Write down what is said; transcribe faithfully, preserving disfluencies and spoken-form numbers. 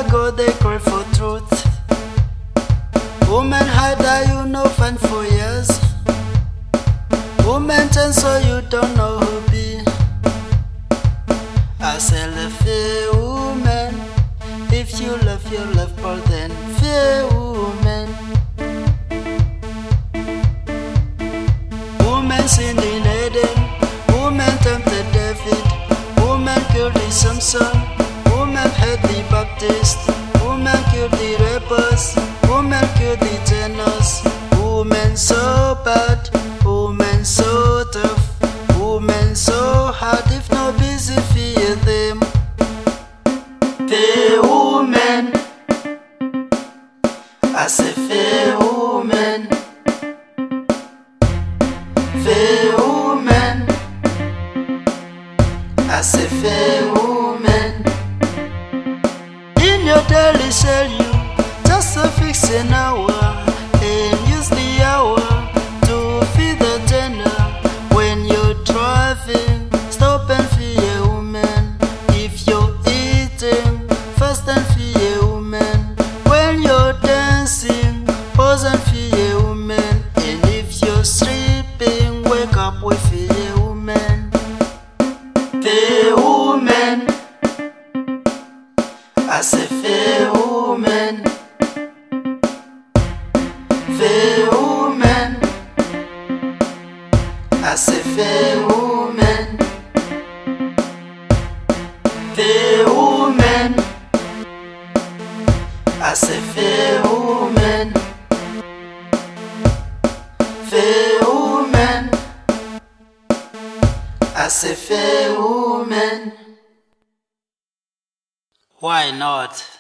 ago they cry for truth. Woman hide that you know fun for years. Woman turn so you don't know who be. I say love fear woman. If you love your love for then fear woman. Woman sinned in Eden. Woman tempted David. Woman killed the Samson. Woman had the Baptist. Woman killed the rebels. Woman killed the tenors. Woman so bad. Woman so tough. Woman so hard. If no busy fear them. Fair woman. I say fair woman. Fair woman. I say fair woman. In your daily shall you just to fix an hour and use the hour to feed the dinner. When you're driving, stop and feed a woman. If you're eating, fast and feed a woman. When you're dancing, pause and feed a woman. And if you're sleeping, wake up with a woman. Fair woman. I say fair woman. Fair woman. I say fair woman. Fair woman. I say fair woman. Fair woman. I say fair woman. Why not?